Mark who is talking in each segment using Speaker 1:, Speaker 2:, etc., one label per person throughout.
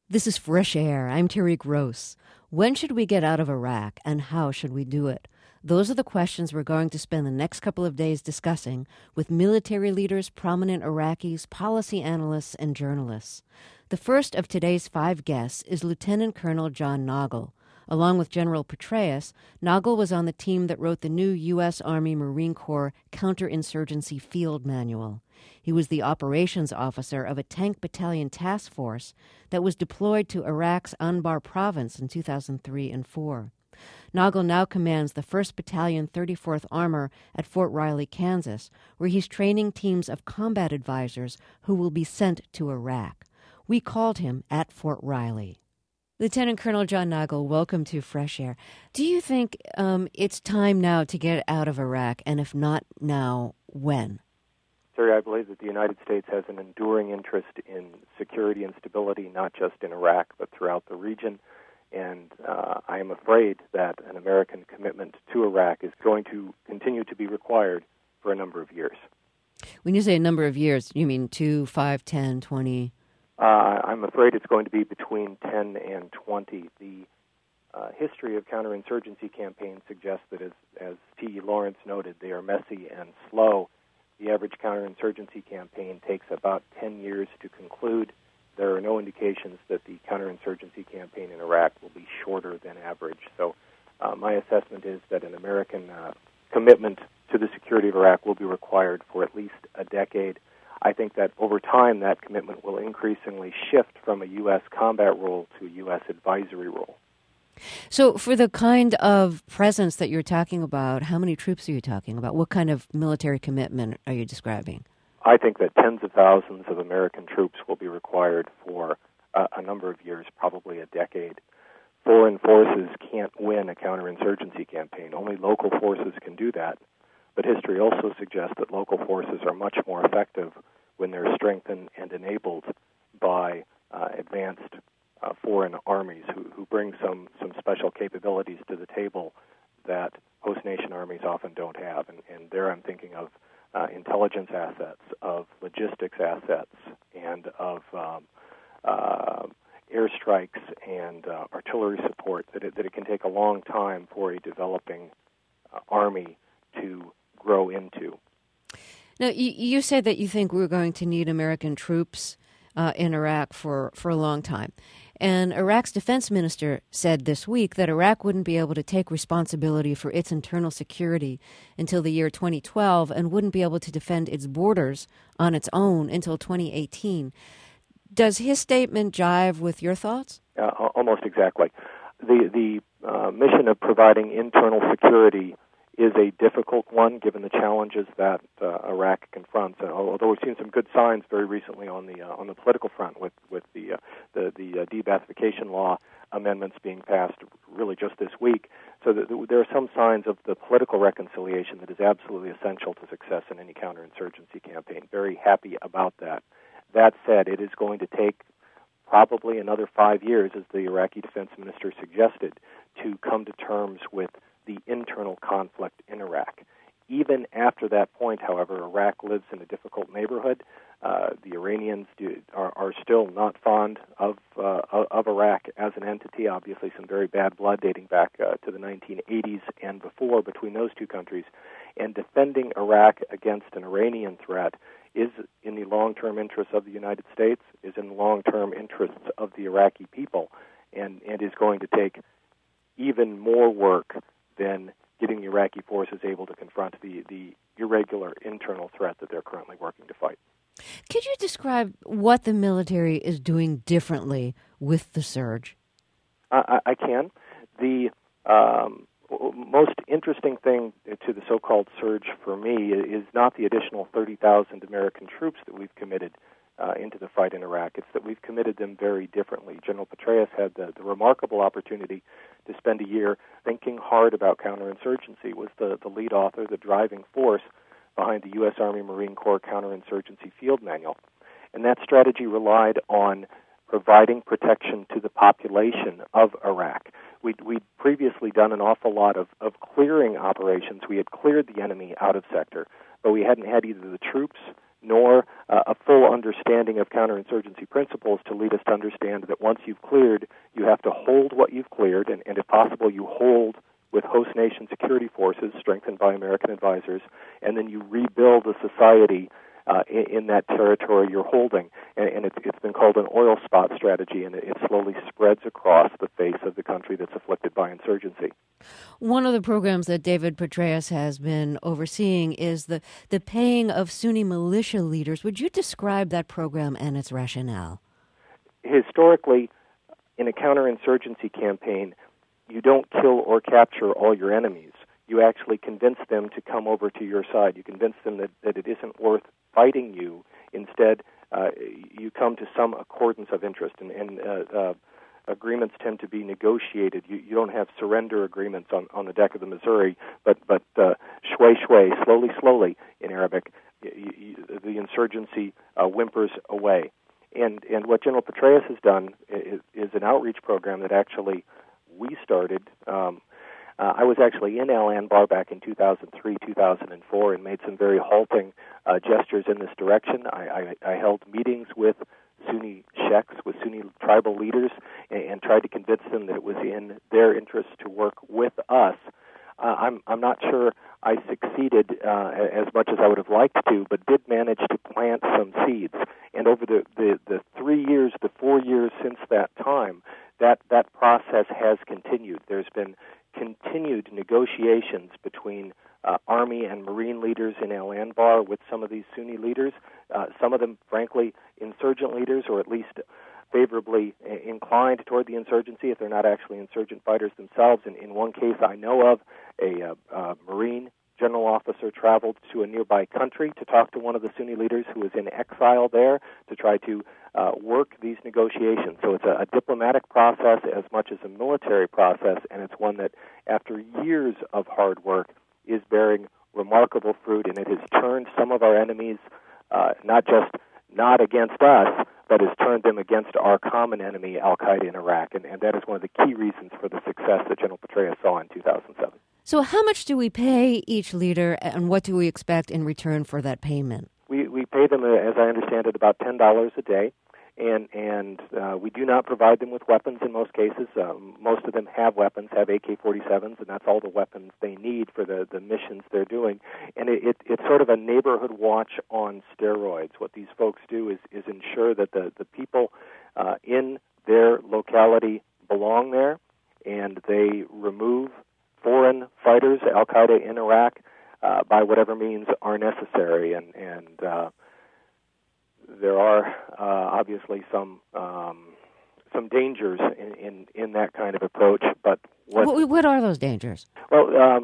Speaker 1: This is Fresh Air. I'm Terry Gross. When should we get out of Iraq, and how should we do it? Those are the questions we're going to spend the next couple of days discussing with military leaders, prominent Iraqis, policy analysts, and journalists. The first of today's 5 guests is Lieutenant Colonel John Nagl. Along with General Petraeus, Nagl was on the team that wrote the new U.S. Army Marine Corps Counterinsurgency Field Manual. He was the operations officer of a tank battalion task force that was deployed to Iraq's Anbar province in 2003 and 4. Nagl now commands the 1st Battalion 34th Armor at Fort Riley, Kansas, where he's training teams of combat advisors who will be sent to Iraq. We called him at Fort Riley. Lieutenant Colonel John Nagl, welcome to Fresh Air. Do you think it's time now to get out of Iraq, and if not now, when?
Speaker 2: Terry, I believe that the United States has an enduring interest in security and stability, not just in Iraq, but throughout the region. And I am afraid that an American commitment to Iraq is going to continue to be required for a number of years.
Speaker 1: When you say a number of years, you mean 2, 5, 10, 20?
Speaker 2: I'm afraid it's going to be between 10 and 20. The history of counterinsurgency campaigns suggests that, as T.E. Lawrence noted, they are messy and slow. The average counterinsurgency campaign takes about 10 years to conclude. There are no indications that the counterinsurgency campaign in Iraq will be shorter than average. So my assessment is that an American commitment to the security of Iraq will be required for at least a decade. I think that over time that commitment will increasingly shift from a U.S. combat role to a U.S. advisory role.
Speaker 1: So for the kind of presence that you're talking about, how many troops are you talking about? What kind of military commitment are you describing?
Speaker 2: I think that tens of thousands of American troops will be required for a number of years, probably a decade. Foreign forces can't win a counterinsurgency campaign. Only local forces can do that. But history also suggests that local forces are much more effective when they're strengthened and enabled by advanced foreign armies who bring some special capabilities to the table that host nation armies often don't have. And there I'm thinking of intelligence assets, of logistics assets, and of airstrikes and artillery support, that it can take a long time for a developing army to grow into.
Speaker 1: Now, you said that you think we're going to need American troops in Iraq for a long time. And Iraq's defense minister said this week that Iraq wouldn't be able to take responsibility for its internal security until the year 2012 and wouldn't be able to defend its borders on its own until 2018. Does his statement jive with your thoughts?
Speaker 2: Almost exactly. The mission of providing internal security is a difficult one, given the challenges that Iraq confronts. Although we've seen some good signs very recently on the political front, with the de-Ba'athification law amendments being passed really just this week. So there are some signs of the political reconciliation that is absolutely essential to success in any counterinsurgency campaign. Very happy about that. That said, it is going to take probably another 5 years, as the Iraqi defense minister suggested, to come to terms with the internal conflict in Iraq. Even after that point, however, Iraq lives in a difficult neighborhood. The Iranians are still not fond of Iraq as an entity. Obviously, some very bad blood dating back to the 1980s and before between those two countries. And defending Iraq against an Iranian threat is in the long-term interests of the United States, is in the long-term interests of the Iraqi people, and is going to take even more work than getting the Iraqi forces able to confront the irregular internal threat that they're currently working to fight.
Speaker 1: Could you describe what the military is doing differently with the surge?
Speaker 2: I can. The most interesting thing to the so-called surge for me is not the additional 30,000 American troops that we've committed into the fight in Iraq. It's that we've committed them very differently. General Petraeus had the remarkable opportunity to spend a year thinking hard about counterinsurgency, was the lead author, the driving force behind the U.S. Army Marine Corps Counterinsurgency Field Manual. And that strategy relied on providing protection to the population of Iraq. We'd previously done an awful lot of clearing operations. We had cleared the enemy out of sector, but we hadn't had either the troops nor a full understanding of counterinsurgency principles to lead us to understand that once you've cleared, you have to hold what you've cleared, and if possible, you hold with host nation security forces strengthened by American advisors, and then you rebuild a society in that territory you're holding. And it's been called an oil spot strategy, and it slowly spreads across the face of the country that's afflicted by insurgency.
Speaker 1: One of the programs that David Petraeus has been overseeing is the paying of Sunni militia leaders. Would you describe that program and its rationale?
Speaker 2: Historically, in a counterinsurgency campaign, you don't kill or capture all your enemies. You actually convince them to come over to your side. You convince them that it isn't worth fighting you. Instead, you come to some accordance of interest, and agreements tend to be negotiated. You don't have surrender agreements on the deck of the Missouri, but shway shway, slowly in Arabic, the insurgency whimpers away. And what General Petraeus has done is an outreach program that actually we started. I was actually in Al Anbar back in 2003, 2004, and made some very halting gestures in this direction. I held meetings with Sunni sheikhs, with Sunni tribal leaders, and tried to convince them that it was in their interest to work with us. I'm not sure I succeeded as much as I would have liked to, but did manage to plant some seeds. And over the 4 years since that time, that process has continued. There's been continued negotiations between Army and Marine leaders in Al Anbar with some of these Sunni leaders, some of them, frankly, insurgent leaders, or at least favorably inclined toward the insurgency if they're not actually insurgent fighters themselves. In one case I know of, a Marine general officer traveled to a nearby country to talk to one of the Sunni leaders who was in exile there to try to work these negotiations. So it's a diplomatic process as much as a military process, and it's one that, after years of hard work, is bearing remarkable fruit, and it has turned some of our enemies not against us, but has turned them against our common enemy, Al-Qaeda in Iraq. And that is one of the key reasons for the success that General Petraeus saw in 2007.
Speaker 1: So how much do we pay each leader, and what do we expect in return for that payment?
Speaker 2: We pay them, as I understand it, about $10 a day, and we do not provide them with weapons in most cases. Most of them have weapons, have AK-47s, and that's all the weapons they need for the missions they're doing. And it's sort of a neighborhood watch on steroids. What these folks do is ensure that the people in their locality belong there, and they remove foreign fighters, Al-Qaeda in Iraq, by whatever means are necessary. And there are obviously some dangers in that kind of approach. But
Speaker 1: what are those dangers?
Speaker 2: Well,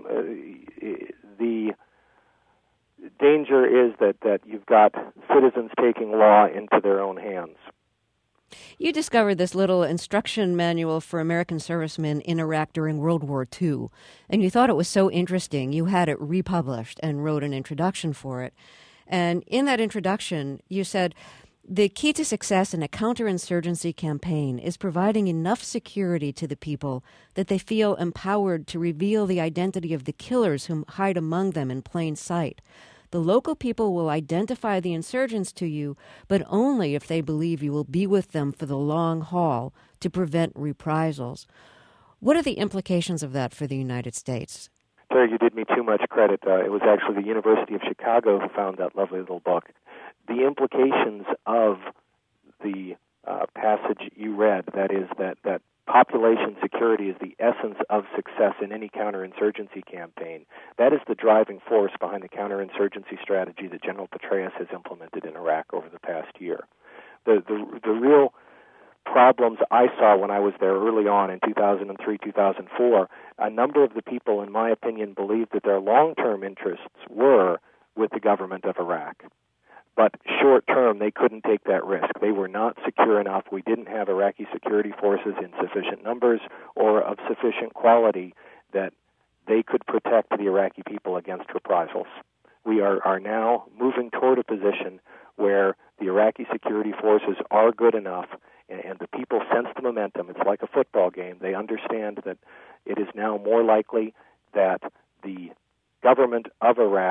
Speaker 2: the danger is that you've got citizens taking law into their own hands.
Speaker 1: You discovered this little instruction manual for American servicemen in Iraq during World War II, and you thought it was so interesting. You had it republished and wrote an introduction for it. And in that introduction, you said, the key to success in a counterinsurgency campaign is providing enough security to the people that they feel empowered to reveal the identity of the killers who hide among them in plain sight. The local people will identify the insurgents to you, but only if they believe you will be with them for the long haul to prevent reprisals. What are the implications of that for the United States?
Speaker 2: Terry, you did me too much credit. It was actually the University of Chicago who found that lovely little book. The implications of the passage you read, that is that population security is the essence of success in any counterinsurgency campaign. That is the driving force behind the counterinsurgency strategy that General Petraeus has implemented in Iraq over the past year. The real problems I saw when I was there early on in 2003, 2004, a number of the people, in my opinion, believed that their long-term interests were with the government of Iraq. But short-term, they couldn't take that risk. They were not secure enough. We didn't have Iraqi security forces in sufficient numbers or of sufficient quality that they could protect the Iraqi people against reprisals. We are now moving toward a position where the Iraqi security forces are good enough, and the people sense the momentum. It's like a football game. They understand that it is now more likely that the government of Iraq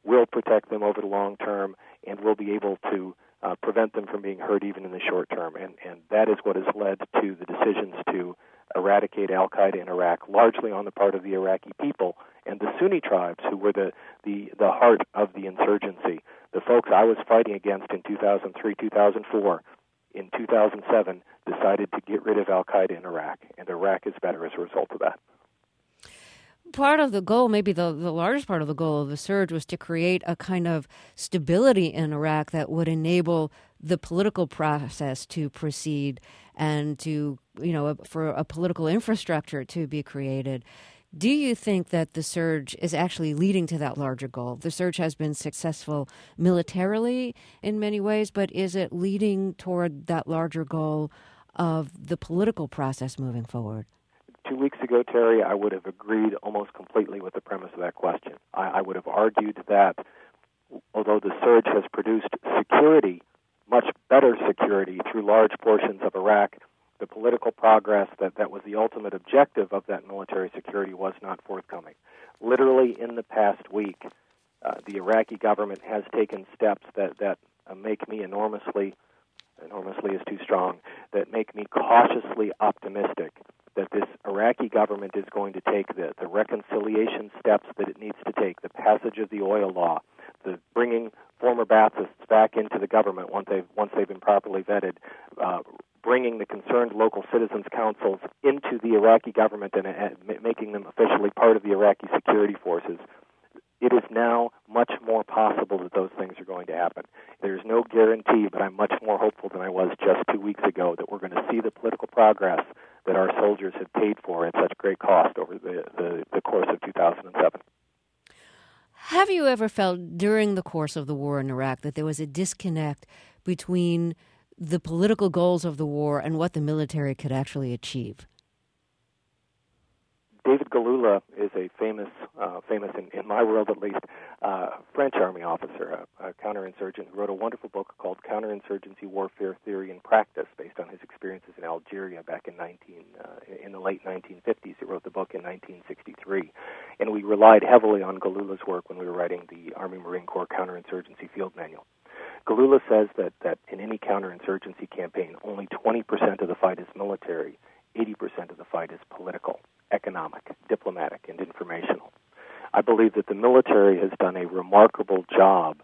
Speaker 2: will protect them over the long term and will be able to prevent them from being hurt even in the short term. And that is what has led to the decisions to eradicate al-Qaeda in Iraq, largely on the part of the Iraqi people and the Sunni tribes, who were the heart of the insurgency. The folks I was fighting against in 2003, 2004, in 2007, decided to get rid of al-Qaeda in Iraq, and Iraq is better as a result of that.
Speaker 1: Part of the goal, maybe the largest part of the goal of the surge, was to create a kind of stability in Iraq that would enable the political process to proceed and to, for a political infrastructure to be created. Do you think that the surge is actually leading to that larger goal? The surge has been successful militarily in many ways, but is it leading toward that larger goal of the political process moving forward?
Speaker 2: 2 weeks ago, Terry, I would have agreed almost completely with the premise of that question. I would have argued that although the surge has produced security, much better security through large portions of Iraq, the political progress that was the ultimate objective of that military security was not forthcoming. Literally in the past week, the Iraqi government has taken steps that make me enormously is too strong, that make me cautiously optimistic that this Iraqi government is going to take the reconciliation steps that it needs to take, the passage of the oil law, the bringing former Baathists back into the government once they've been properly vetted, bringing the concerned local citizens' councils into the Iraqi government and making them officially part of the Iraqi security forces. It is now much more possible that those things are going to happen. There's no guarantee, but I'm much more hopeful than I was just 2 weeks ago that we're going to see the political progress that our soldiers have paid for at such great cost over the course of 2007.
Speaker 1: Have you ever felt during the course of the war in Iraq that there was a disconnect between the political goals of the war and what the military could actually achieve?
Speaker 2: David Galula is a famous in my world at least, French Army officer, a counterinsurgent who wrote a wonderful book called Counterinsurgency Warfare Theory and Practice, based on his experiences in Algeria back in the late 1950s. He wrote the book in 1963, and we relied heavily on Galula's work when we were writing the Army Marine Corps Counterinsurgency Field Manual. Galula says that in any counterinsurgency campaign, only 20% of the fight is military, 80% of the fight is political, economic, diplomatic, and informational. I believe that the military has done a remarkable job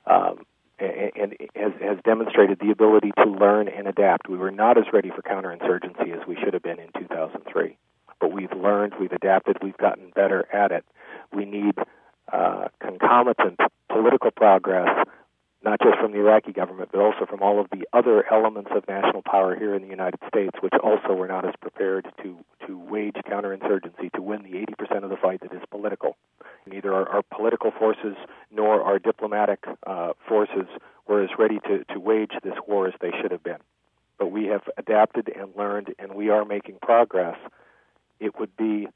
Speaker 2: and has demonstrated the ability to learn and adapt. We were not as ready for counterinsurgency as we should have been in 2003, but we've learned, we've adapted, we've gotten better at it. We need concomitant political progress, not just from the Iraqi government, but also from all of the other elements of national power here in the United States, which also were not as prepared to wage counterinsurgency, to win the 80% of the fight that is political. Neither our political forces nor our diplomatic forces were as ready to wage this war as they should have been. But we have adapted and learned, and we are making progress. It would be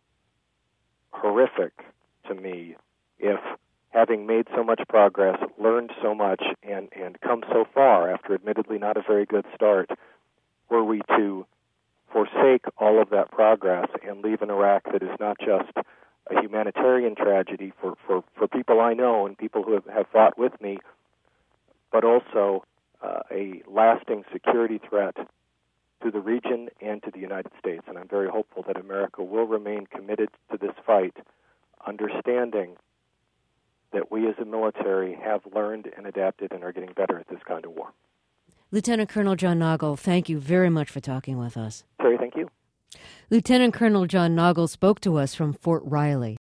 Speaker 2: horrific to me if, having made so much progress, learned so much, and come so far after admittedly not a very good start, were we to forsake all of that progress and leave an Iraq that is not just a humanitarian tragedy for people I know and people who have fought with me, but also a lasting security threat to the region and to the United States. And I'm very hopeful that America will remain committed to this fight, understanding that we as a military have learned and adapted and are getting better at this kind of war.
Speaker 1: Lieutenant Colonel John Nagl, thank you very much for talking with us.
Speaker 2: Terry, thank you.
Speaker 1: Lieutenant Colonel John Nagl spoke to us from Fort Riley.